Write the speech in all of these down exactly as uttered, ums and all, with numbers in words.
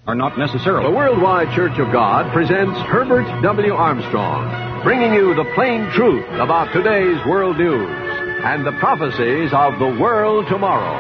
are not necessarily. The Worldwide Church of God presents Herbert W. Armstrong, bringing you the plain truth about today's world news and the prophecies of the world tomorrow.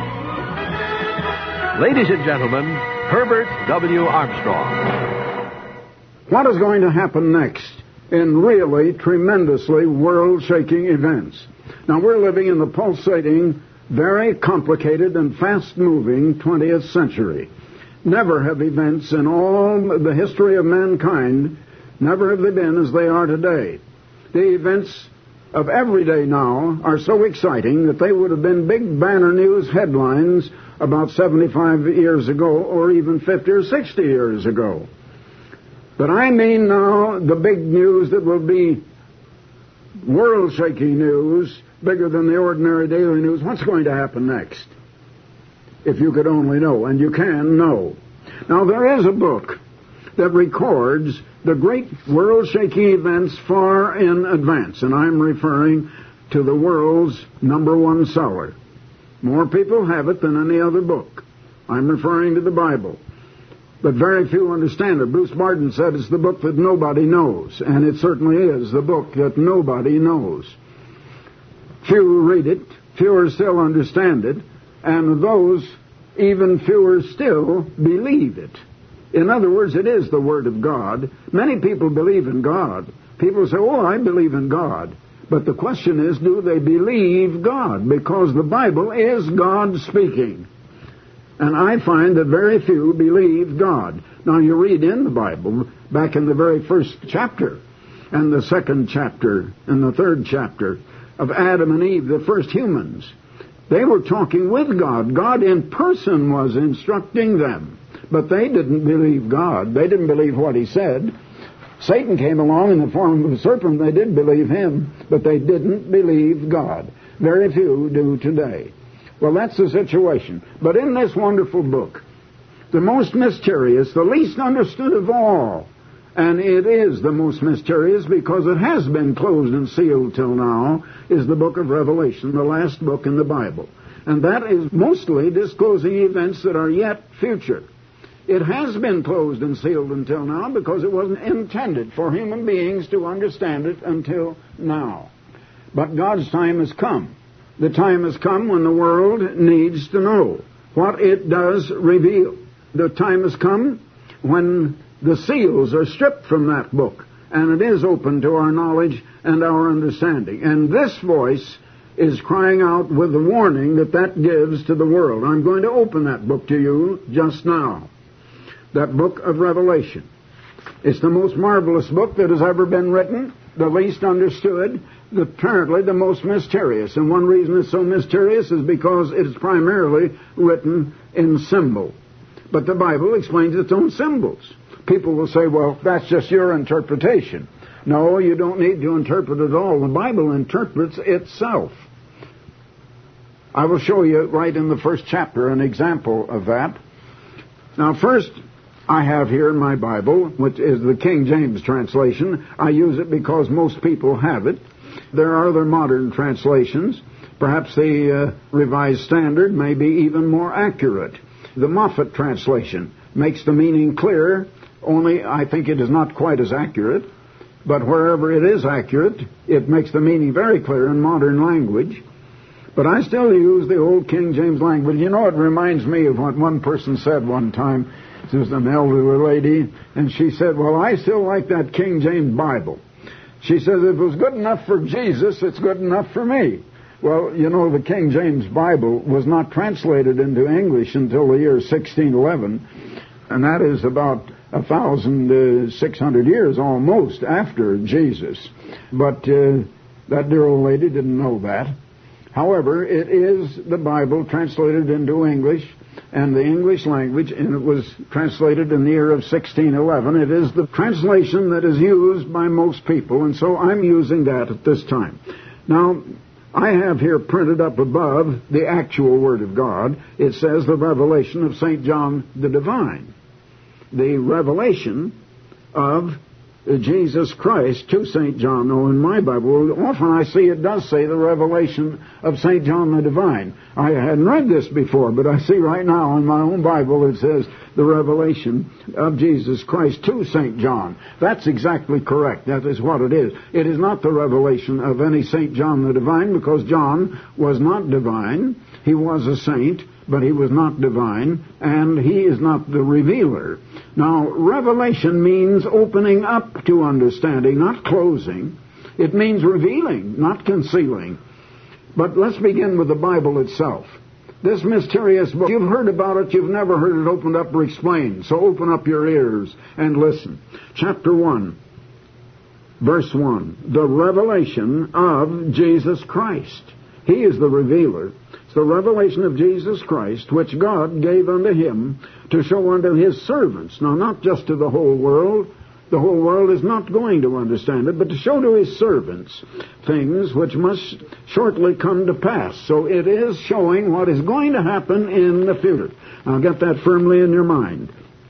Ladies and gentlemen, Herbert W. Armstrong. What is going to happen next in really tremendously world-shaking events? Now, we're living in the pulsating, very complicated and fast-moving twentieth century. Never have events in all the history of mankind, never have they been as they are today. The events of every day now are so exciting that they would have been big banner news headlines about seventy-five years ago or even fifty or sixty years ago. But I mean now the big news that will be world-shaking news, bigger than the ordinary daily news. What's going to happen next? If you could only know, and you can know. Now, there is a book that records the great world-shaking events far in advance, and I'm referring to the world's number one seller. More people have it than any other book. I'm referring to the Bible. But very few understand it. Bruce Martin said it's the book that nobody knows, and it certainly is the book that nobody knows. Few read it, fewer still understand it, and those, even fewer still, believe it. In other words, it is the Word of God. Many people believe in God. People say, oh, I believe in God. But the question is, do they believe God? Because the Bible is God speaking. And I find that very few believe God. Now, you read in the Bible, back in the very first chapter, and the second chapter, and the third chapter of Adam and Eve, the first humans. They were talking with God. God in person was instructing them. But they didn't believe God. They didn't believe what He said. Satan came along in the form of a serpent. They did believe him, but they didn't believe God. Very few do today. Well, that's the situation. But in this wonderful book, the most mysterious, the least understood of all, and it is the most mysterious because it has been closed and sealed till now, is the book of Revelation, the last book in the Bible. And that is mostly disclosing events that are yet future. It has been closed and sealed until now because it wasn't intended for human beings to understand it until now. But God's time has come. The time has come when the world needs to know what it does reveal. The time has come when the seals are stripped from that book, and it is open to our knowledge and our understanding. And this voice is crying out with the warning that that gives to the world. I'm going to open that book to you just now. That book of Revelation. It's the most marvelous book that has ever been written, the least understood, apparently the most mysterious. And one reason it's so mysterious is because it's primarily written in symbol. But the Bible explains its own symbols. People will say, well, that's just your interpretation. No, you don't need to interpret it all. The Bible interprets itself. I will show you right in the first chapter an example of that. Now, first, I have here in my Bible, which is the King James translation. I use it because most people have it. There are other modern translations. Perhaps the uh, Revised Standard may be even more accurate. The Moffat translation makes the meaning clear, only I think it is not quite as accurate. But wherever it is accurate, it makes the meaning very clear in modern language. But I still use the old King James language. You know, it reminds me of what one person said one time. There was an elderly lady, and she said, well, I still like that King James Bible. She says, if it was good enough for Jesus, it's good enough for me. Well, you know, the King James Bible was not translated into English until the year sixteen eleven, and that is about a thousand six hundred years almost after Jesus. But uh, that dear old lady didn't know that. However, it is the Bible translated into English, and the English language, and it was translated in the year of sixteen eleven. It is the translation that is used by most people, and so I'm using that at this time. Now, I have here printed up above the actual Word of God. It says the revelation of Saint John the Divine. The revelation of Jesus Christ to Saint John. Now, in my Bible, often I see it does say the revelation of Saint John the Divine. I hadn't read this before, but I see right now in my own Bible it says the revelation of Jesus Christ to Saint John. That's exactly correct. That is what it is. It is not the revelation of any Saint John the Divine, because John was not divine. He was a saint, but he was not divine, and he is not the revealer. Now, revelation means opening up to understanding, not closing. It means revealing, not concealing. But let's begin with the Bible itself. This mysterious book, you've heard about it, you've never heard it opened up or explained. So open up your ears and listen. Chapter one, verse one. The revelation of Jesus Christ. He is the revealer. It's the revelation of Jesus Christ, which God gave unto him to show unto his servants. Now, not just to the whole world. The whole world is not going to understand it, but to show to his servants things which must shortly come to pass. So it is showing what is going to happen in the future. Now get that firmly in your mind.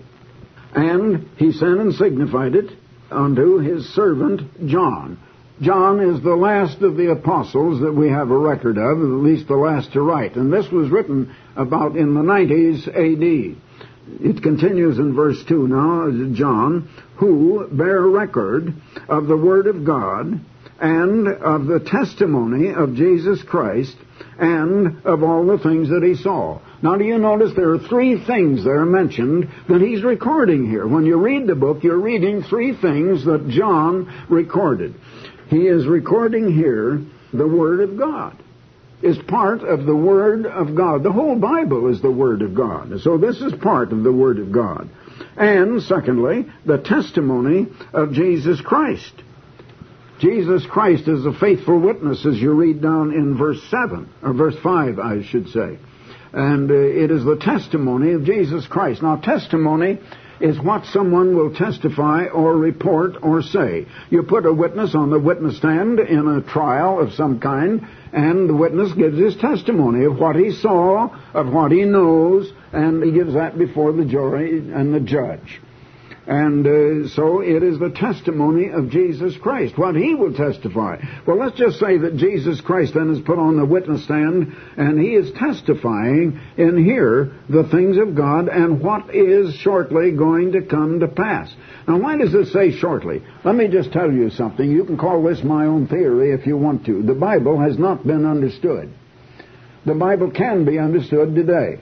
And he sent and signified it unto his servant John. John is the last of the apostles that we have a record of, at least the last to write. And this was written about in the nineties A D. It continues in verse two now, John, who bear record of the Word of God and of the testimony of Jesus Christ and of all the things that he saw. Now, do you notice there are three things there mentioned that he's recording here? When you read the book, you're reading three things that John recorded. He is recording here the Word of God. Is part of the Word of God. The whole Bible is the Word of God. So this is part of the Word of God. And secondly, the testimony of Jesus Christ. Jesus Christ is a faithful witness, as you read down in verse seven, or verse five, I should say. And uh, it is the testimony of Jesus Christ. Now, testimony is what someone will testify or report or say. You put a witness on the witness stand in a trial of some kind, and the witness gives his testimony of what he saw, of what he knows, and he gives that before the jury and the judge. And uh, so it is the testimony of Jesus Christ, what he will testify. Well, let's just say that Jesus Christ then is put on the witness stand, and he is testifying in here the things of God and what is shortly going to come to pass. Now, why does it say shortly? Let me just tell you something. You can call this my own theory if you want to. The Bible has not been understood. The Bible can be understood today.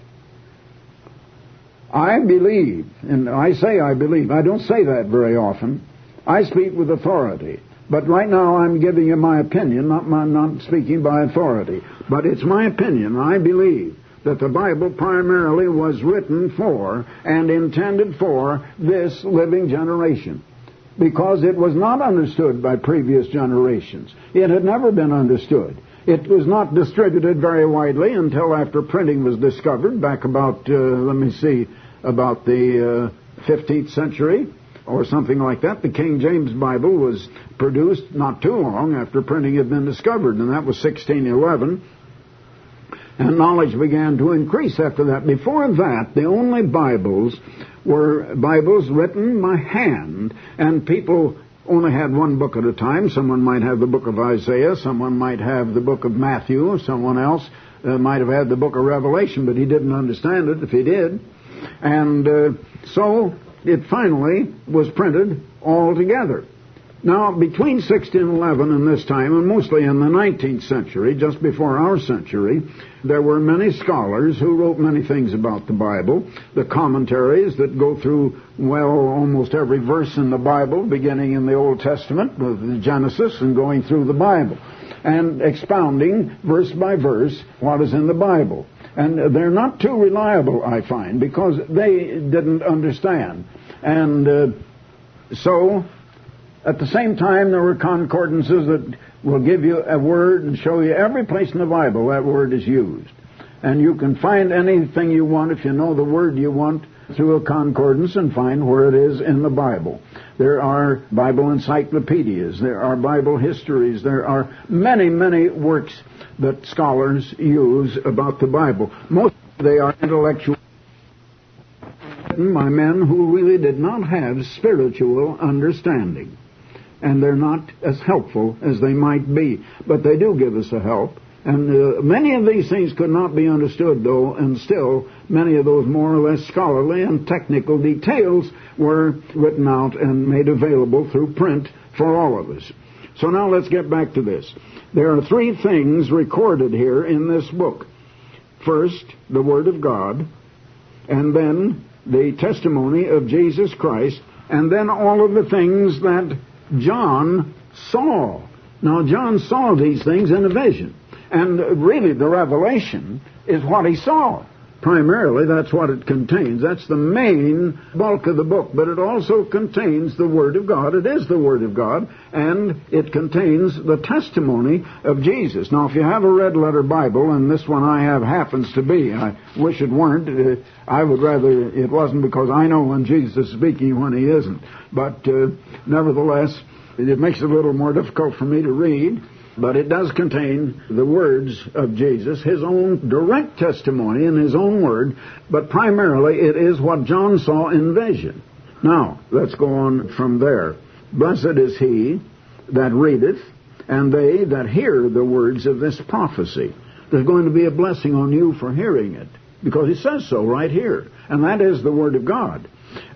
I believe, and I say I believe, I don't say that very often. I speak with authority. But right now I'm giving you my opinion, not my, not speaking by authority. But it's my opinion. I believe that the Bible primarily was written for and intended for this living generation, because it was not understood by previous generations. It had never been understood. It was not distributed very widely until after printing was discovered, back about, uh, let me see, about the uh, fifteenth century or something like that. The King James Bible was produced not too long after printing had been discovered, and that was sixteen eleven. And knowledge began to increase after that. Before that, the only Bibles were Bibles written by hand, and people only had one book at a time. Someone might have the book of Isaiah, someone might have the book of Matthew, someone else uh, might have had the book of Revelation, but he didn't understand it if he did. And uh, so it finally was printed all together. Now, between sixteen eleven and this time, and mostly in the nineteenth century, just before our century, there were many scholars who wrote many things about the Bible. The commentaries that go through, well, almost every verse in the Bible, beginning in the Old Testament with Genesis and going through the Bible, and expounding verse by verse what is in the Bible. And they're not too reliable, I find, because they didn't understand. And uh, so, at the same time, there were concordances that will give you a word and show you every place in the Bible that word is used. And you can find anything you want if you know the word you want through a concordance and find where it is in the Bible. There are Bible encyclopedias, there are Bible histories, there are many, many works that scholars use about the Bible. Most of they are intellectual, written by men who really did not have spiritual understanding. And they're not as helpful as they might be. But they do give us a help. And uh, many of these things could not be understood, though, and still many of those more or less scholarly and technical details were written out and made available through print for all of us. So now let's get back to this. There are three things recorded here in this book. First, the Word of God, and then the testimony of Jesus Christ, and then all of the things that John saw. Now, John saw these things in a vision. And really, the revelation is what he saw. Primarily, that's what it contains. That's the main bulk of the book. But it also contains the Word of God. It is the Word of God. And it contains the testimony of Jesus. Now, if you have a red letter Bible, and this one I have happens to be, I wish it weren't. Uh, I would rather it wasn't, because I know when Jesus is speaking, when he isn't. But uh, nevertheless, it makes it a little more difficult for me to read. But it does contain the words of Jesus, his own direct testimony in his own word, but primarily it is what John saw in vision. Now, let's go on from there. Blessed is he that readeth, and they that hear the words of this prophecy. There's going to be a blessing on you for hearing it, because it says so right here. And that is the Word of God.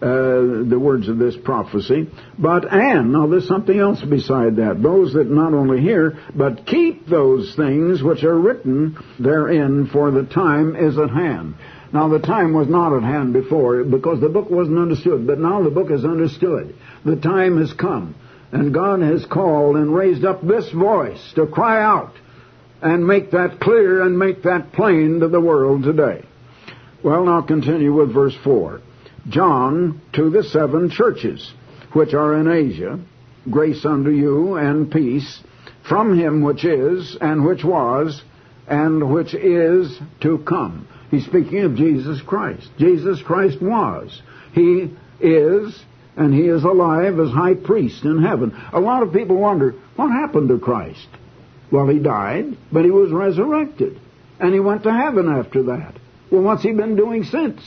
Uh, the words of this prophecy. But, and, now there's something else beside that. Those that not only hear, but keep those things which are written therein, for the time is at hand. Now, the time was not at hand before, because the book wasn't understood. But now the book is understood. The time has come. And God has called and raised up this voice to cry out and make that clear and make that plain to the world today. Well, now continue with verse four. John, to the seven churches which are in Asia, grace unto you and peace from him which is, and which was, and which is to come. He's speaking of Jesus Christ. Jesus Christ was. He is, and he is alive as high priest in heaven. A lot of people wonder, what happened to Christ? Well, he died, but he was resurrected. And he went to heaven after that. Well, what's he been doing since?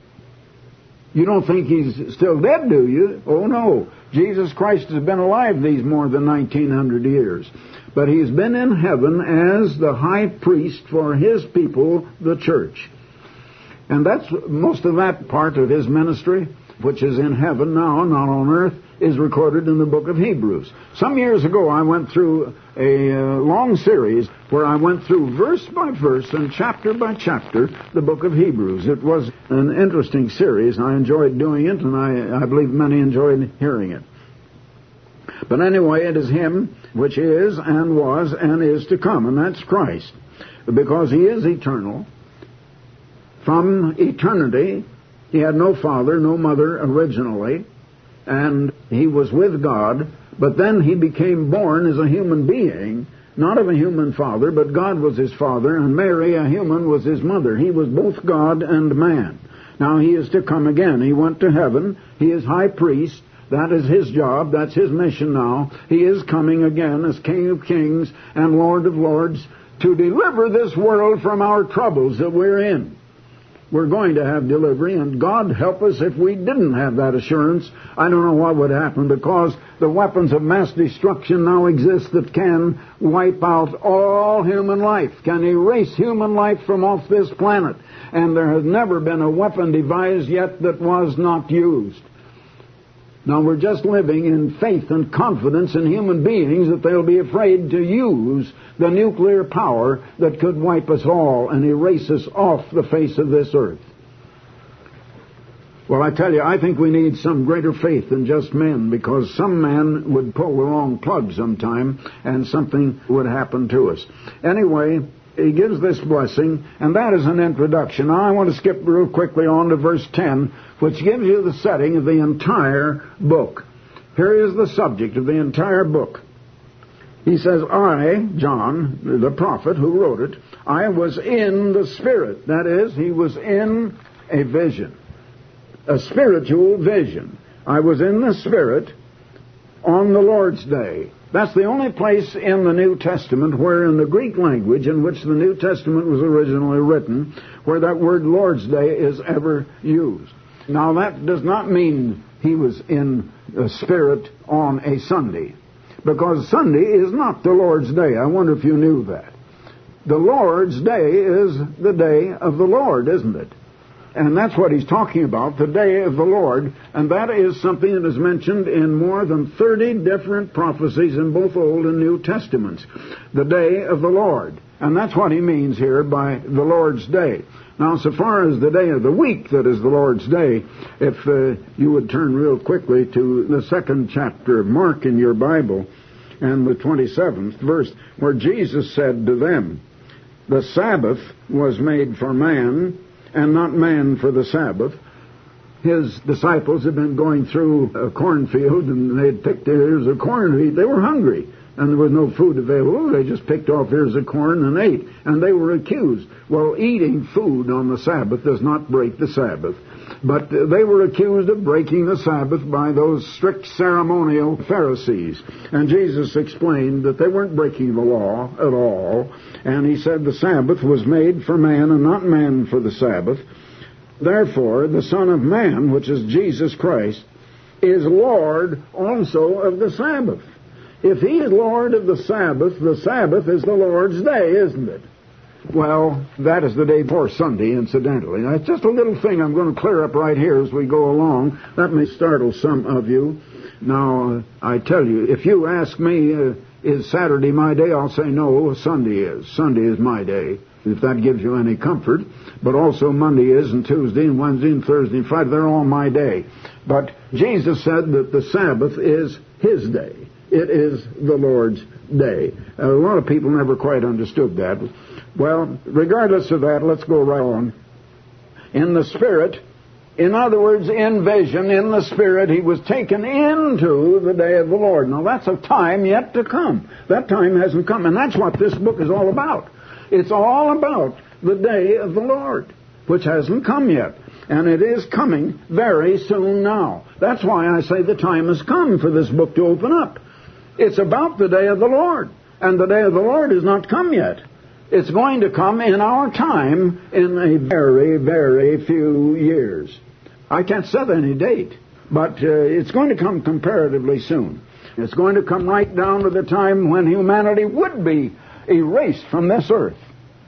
You don't think he's still dead, do you? Oh, no. Jesus Christ has been alive these more than nineteen hundred years. But he's been in heaven as the high priest for his people, the church. And that's most of that part of his ministry, which is in heaven now, not on earth, is recorded in the book of Hebrews. Some years ago, I went through a uh, long series where I went through verse by verse and chapter by chapter the book of Hebrews. It was an interesting series. I enjoyed doing it, and I, I believe many enjoyed hearing it. But anyway, it is him which is and was and is to come, and that's Christ. Because he is eternal. From eternity, he had no father, no mother originally, and he was with God, but then he became born as a human being, not of a human father, but God was his father, and Mary, a human, was his mother. He was both God and man. Now he is to come again. He went to heaven. He is high priest. That is his job. That's his mission now. He is coming again as King of kings and Lord of lords to deliver this world from our troubles that we're in. We're going to have delivery, and God help us if we didn't have that assurance. I don't know what would happen, because the weapons of mass destruction now exist that can wipe out all human life, can erase human life from off this planet. And there has never been a weapon devised yet that was not used. Now, we're just living in faith and confidence in human beings that they'll be afraid to use the nuclear power that could wipe us all and erase us off the face of this earth. Well, I tell you, I think we need some greater faith than just men, because some man would pull the wrong plug sometime and something would happen to us. Anyway, he gives this blessing, and that is an introduction. Now I want to skip real quickly on to verse ten, which gives you the setting of the entire book. Here is the subject of the entire book. He says, I, John, the prophet who wrote it, I was in the Spirit. That is, he was in a vision, a spiritual vision. I was in the Spirit on the Lord's Day. That's the only place in the New Testament where, in the Greek language in which the New Testament was originally written, where that word Lord's Day is ever used. Now, that does not mean he was in the Spirit on a Sunday, because Sunday is not the Lord's Day. I wonder if you knew that. the Lord's day is the day of the Lord, isn't it? And that's what he's talking about, the day of the Lord. And that is something that is mentioned in more than thirty different prophecies in both Old and New Testaments. The day of the Lord. And that's what he means here by the Lord's day. Now, so far as the day of the week that is the Lord's day, if uh, you would turn real quickly to the second chapter of Mark in your Bible and the twenty-seventh verse, where Jesus said to them, the Sabbath was made for man, and not man for the Sabbath. His disciples had been going through a cornfield, and they had picked ears of corn to eat. They were hungry, and there was no food available. They just picked off ears of corn and ate, and they were accused. Well, eating food on the Sabbath does not break the Sabbath. But they were accused of breaking the Sabbath by those strict ceremonial Pharisees. And Jesus explained that they weren't breaking the law at all. And he said the Sabbath was made for man and not man for the Sabbath. Therefore, the Son of Man, which is Jesus Christ, is Lord also of the Sabbath. If he is Lord of the Sabbath, the Sabbath is the Lord's day, isn't it? Well, that is the day before Sunday, incidentally. Now, it's just a little thing I'm going to clear up right here as we go along. That may startle some of you. Now, uh, I tell you, if you ask me, uh, is Saturday my day? I'll say no, Sunday is. Sunday is my day, if that gives you any comfort. But also Monday is, and Tuesday, and Wednesday, and Thursday, and Friday. They're all my day. But Jesus said that the Sabbath is his day. It is the Lord's day. Uh, a lot of people never quite understood that. Well, regardless of that, let's go right on. In the Spirit, in other words, in vision, in the Spirit, he was taken into the day of the Lord. Now, that's a time yet to come. That time hasn't come, and that's what this book is all about. It's all about the day of the Lord, which hasn't come yet. And it is coming very soon now. That's why I say the time has come for this book to open up. It's about the day of the Lord, and the day of the Lord has not come yet. It's going to come in our time in a very, very few years. I can't set any date, but uh, it's going to come comparatively soon. It's going to come right down to the time when humanity would be erased from this earth.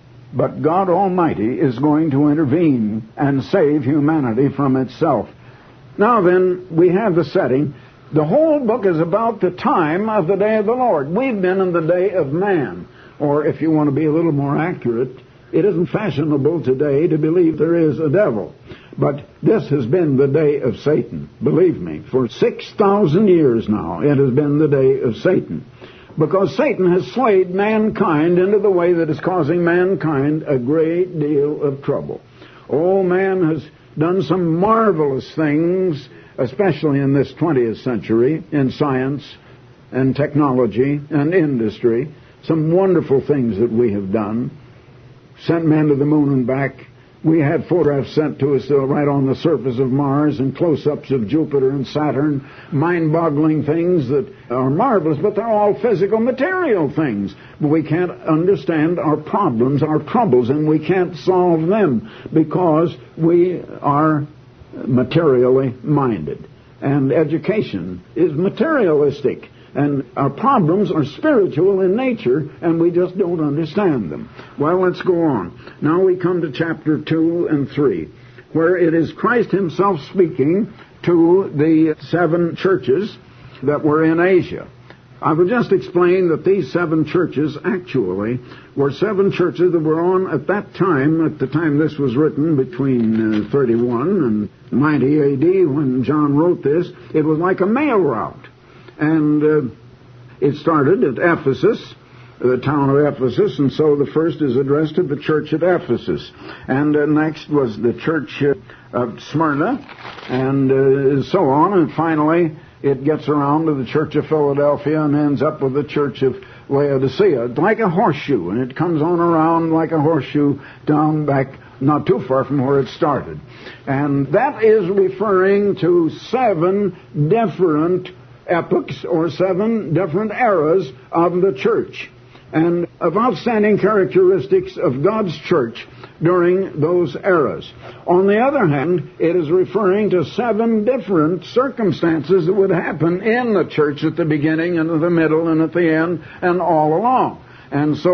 But God Almighty is going to intervene and save humanity from itself. Now then, we have the setting. The whole book is about the time of the day of the Lord. We've been in the day of man. Or if you want to be a little more accurate, it isn't fashionable today to believe there is a devil. But this has been the day of Satan. Believe me, for six thousand years now, it has been the day of Satan. Because Satan has swayed mankind into the way that is causing mankind a great deal of trouble. Oh, man has done some marvelous things, especially in this twentieth century, in science and technology and industry. Some wonderful things that we have done. Sent men to the moon and back. We had photographs sent to us uh, right on the surface of Mars and close-ups of Jupiter and Saturn. Mind-boggling things that are marvelous, but they're all physical, material things. But we can't understand our problems, our troubles, and we can't solve them because we are materially minded. And education is materialistic. And our problems are spiritual in nature, and we just don't understand them. Well, let's go on. Now we come to chapter two and three, where it is Christ himself speaking to the seven churches that were in Asia. I will just explain that these seven churches actually were seven churches that were on at that time, at the time this was written, between uh, thirty-one and ninety A D, when John wrote this. It was like a mail route. And uh, it started at Ephesus, the town of Ephesus, and so the first is addressed to the church at Ephesus. And uh, next was the church uh, of Smyrna, and uh, so on. And finally, it gets around to the church of Philadelphia and ends up with the church of Laodicea. It's like a horseshoe, and it comes on around like a horseshoe down back not too far from where it started. And that is referring to seven different epochs or seven different eras of the church and of outstanding characteristics of God's church during those eras. On the other hand, it is referring to seven different circumstances that would happen in the church at the beginning and at the middle and at the end and all along. And so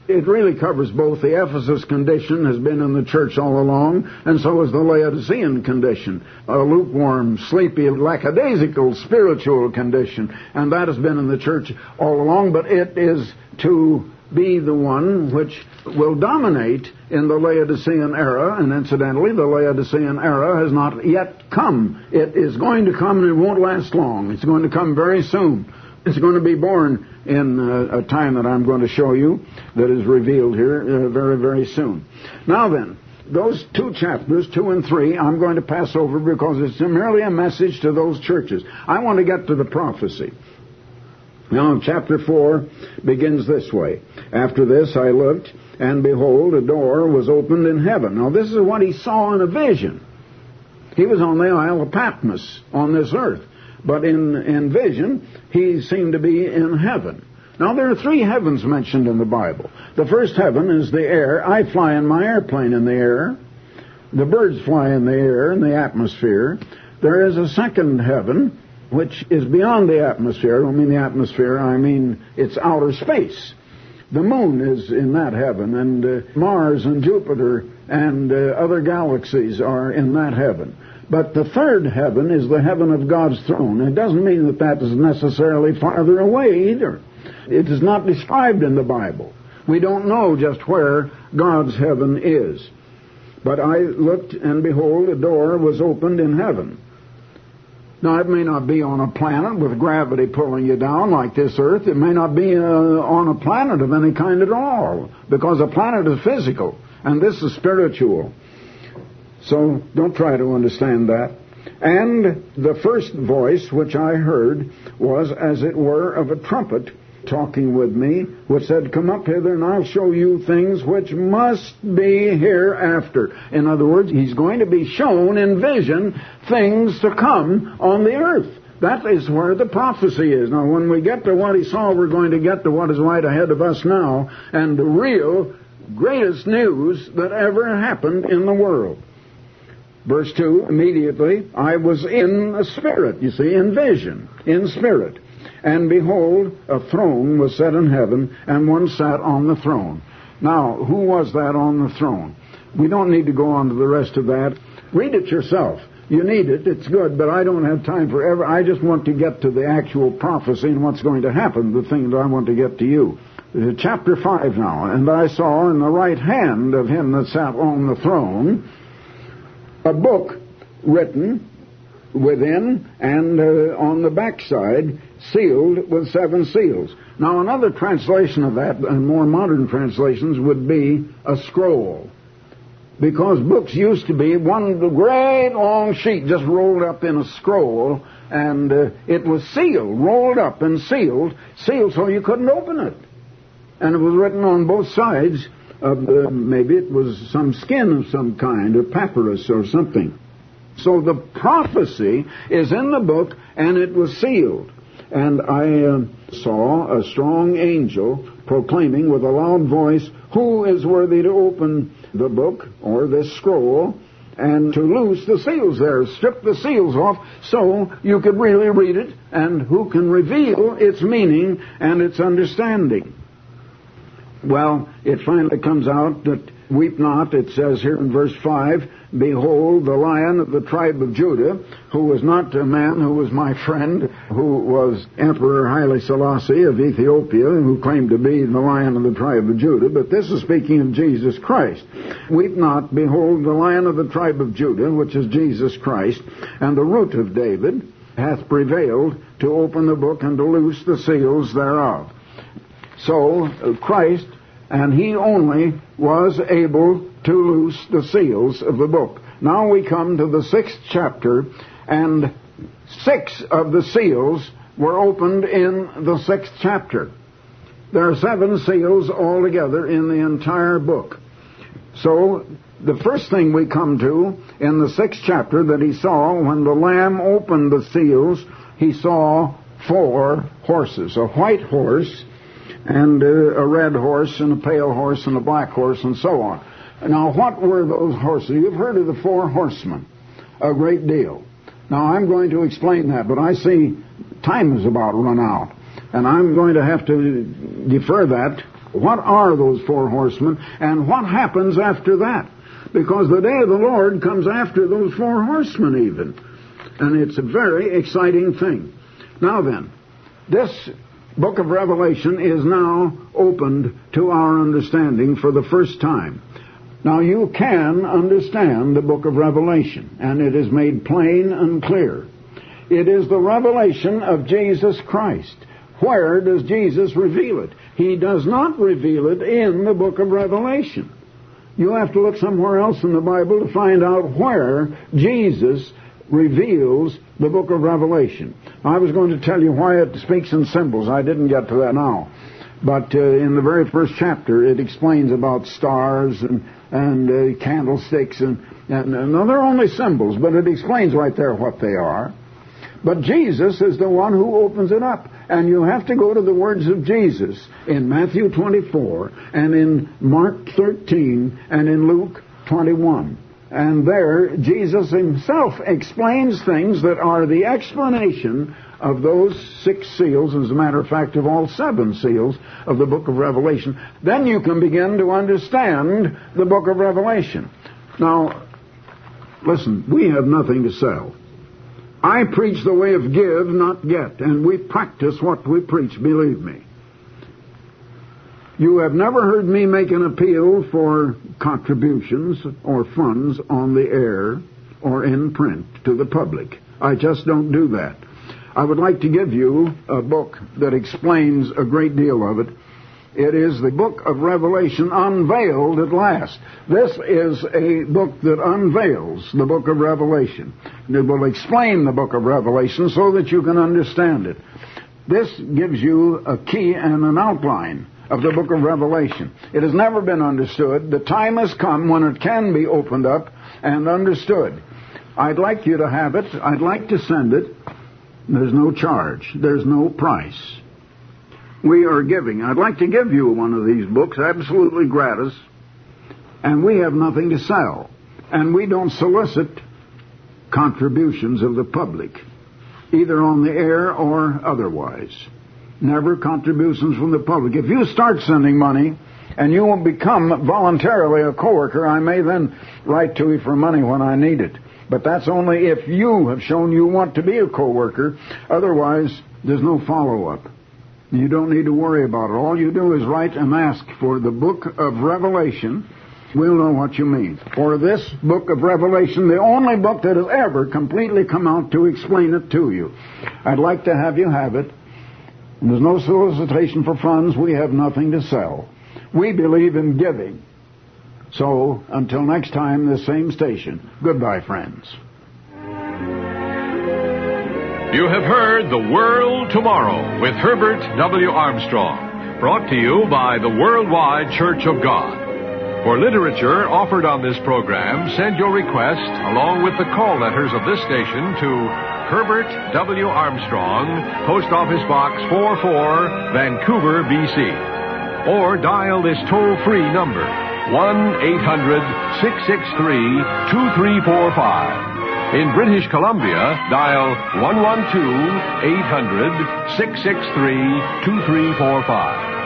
It really covers both. The Ephesus condition has been in the church all along, and so is the Laodicean condition, a lukewarm, sleepy, lackadaisical, spiritual condition, and that has been in the church all along, but it is to be the one which will dominate in the Laodicean era, and incidentally, the Laodicean era has not yet come. It is going to come, and it won't last long. It's going to come very soon. It's going to be born in uh, a time that I'm going to show you that is revealed here uh, very, very soon. Now then, those two chapters, two and three, I'm going to pass over because it's merely a message to those churches. I want to get to the prophecy. Now, chapter four begins this way. After this I looked, and behold, a door was opened in heaven. Now, this is what he saw in a vision. He was on the Isle of Patmos on this earth. But in, in vision, he seemed to be in heaven. Now, there are three heavens mentioned in the Bible. The first heaven is the air. I fly in my airplane in the air. The birds fly in the air, in the atmosphere. There is a second heaven, which is beyond the atmosphere. I don't mean the atmosphere, I mean it's outer space. The moon is in that heaven, and uh, Mars and Jupiter and uh, other galaxies are in that heaven. But the third heaven is the heaven of God's throne. It doesn't mean that that is necessarily farther away either. It is not described in the Bible. We don't know just where God's heaven is. But I looked, and behold, a door was opened in heaven. Now, it may not be on a planet with gravity pulling you down like this earth. It may not be uh, on a planet of any kind at all, because a planet is physical, and this is spiritual. So don't try to understand that. And the first voice which I heard was as it were of a trumpet talking with me, which said, "Come up hither, and I'll show you things which must be hereafter." In other words, he's going to be shown in vision things to come on the earth. That is where the prophecy is. Now, when we get to what he saw, we're going to get to what is right ahead of us now, and the real greatest news that ever happened in the world. Verse two, immediately I was in a spirit, you see, in vision, in spirit. And behold, a throne was set in heaven, and one sat on the throne. Now, who was that on the throne? We don't need to go on to the rest of that. Read it yourself. You need it. It's good, but I don't have time for ever. I just want to get to the actual prophecy and what's going to happen, the thing that I want to get to you. Uh, chapter five now. And I saw in the right hand of him that sat on the throne a book written within and uh, on the backside, sealed with seven seals. Now, another translation of that, and more modern translations, would be a scroll. Because books used to be one great long sheet just rolled up in a scroll, and uh, it was sealed, rolled up and sealed, sealed so you couldn't open it. And it was written on both sides. Of, uh, maybe it was some skin of some kind, or papyrus or something. So the prophecy is in the book, and it was sealed. And I uh, saw a strong angel proclaiming with a loud voice, "Who is worthy to open the book, or this scroll, and to loose the seals there, strip the seals off, so you could really read it, and who can reveal its meaning and its understanding?" Well, it finally comes out that, "Weep not," it says here in verse five, "Behold, the Lion of the tribe of Judah," who was not a man who was my friend, who was Emperor Haile Selassie of Ethiopia, who claimed to be the Lion of the tribe of Judah, but this is speaking of Jesus Christ. "Weep not, behold, the Lion of the tribe of Judah," which is Jesus Christ, "and the root of David hath prevailed to open the book and to loose the seals thereof." So, uh, Christ, and he only, was able to loose the seals of the book. Now we come to the sixth chapter, and six of the seals were opened in the sixth chapter. There are seven seals altogether in the entire book. So, the first thing we come to in the sixth chapter that he saw, when the Lamb opened the seals, he saw four horses. A white horse, and uh, a red horse, and a pale horse, and a black horse, and so on. Now, what were those horses? You've heard of the four horsemen a great deal. Now, I'm going to explain that, but I see time is about run out, and I'm going to have to defer that What are those four horsemen, and what happens after that? Because the day of the Lord comes after those four horsemen even. And it's a very exciting thing. Now then, this book of Revelation is now opened to our understanding for the first time. Now you can understand the book of Revelation, and it is made plain and clear. It is the revelation of Jesus Christ. Where does Jesus reveal it? He does not reveal it in the book of Revelation. You have to look somewhere else in the Bible to find out where Jesus reveals the book of Revelation. I was going to tell you why it speaks in symbols. I didn't get to that now. But uh, in the very first chapter, it explains about stars and, and uh, candlesticks. And, and, and no, they're only symbols, but it explains right there what they are. But Jesus is the one who opens it up. And you have to go to the words of Jesus in Matthew twenty-four and in Mark thirteen and in Luke twenty-one. And there, Jesus himself explains things that are the explanation of those six seals, as a matter of fact, of all seven seals of the book of Revelation. Then you can begin to understand the book of Revelation. Now, listen, we have nothing to sell. I preach the way of give, not get, and we practice what we preach, believe me. You have never heard me make an appeal for contributions or funds on the air or in print to the public. I just don't do that. I would like to give you a book that explains a great deal of it. It is the book of Revelation unveiled at last. This is a book that unveils the book of Revelation. It will explain the book of Revelation so that you can understand it. This gives you a key and an outline of the book of Revelation. It has never been understood. The time has come when it can be opened up and understood. I'd like you to have it. I'd like to send it. There's no charge. There's no price. We are giving. I'd like to give you one of these books, absolutely gratis, and we have nothing to sell. And we don't solicit contributions of the public, either on the air or otherwise. Never contributions from the public. If you start sending money and you will become voluntarily a co-worker, I may then write to you for money when I need it. But that's only if you have shown you want to be a co-worker. Otherwise, there's no follow-up. You don't need to worry about it. All you do is write and ask for the book of Revelation. We'll know what you mean. For this book of Revelation, the only book that has ever completely come out to explain it to you. I'd like to have you have it. And there's no solicitation for funds. We have nothing to sell. We believe in giving. So, until next time, this same station. Goodbye, friends. You have heard The World Tomorrow with Herbert W. Armstrong, brought to you by the Worldwide Church of God. For literature offered on this program, send your request along with the call letters of this station to Herbert W. Armstrong, Post Office Box forty-four, Vancouver, B C. Or dial this toll-free number, one eight hundred, six six three, two three four five. In British Columbia, dial one one two, eight hundred, six six three, two three four five.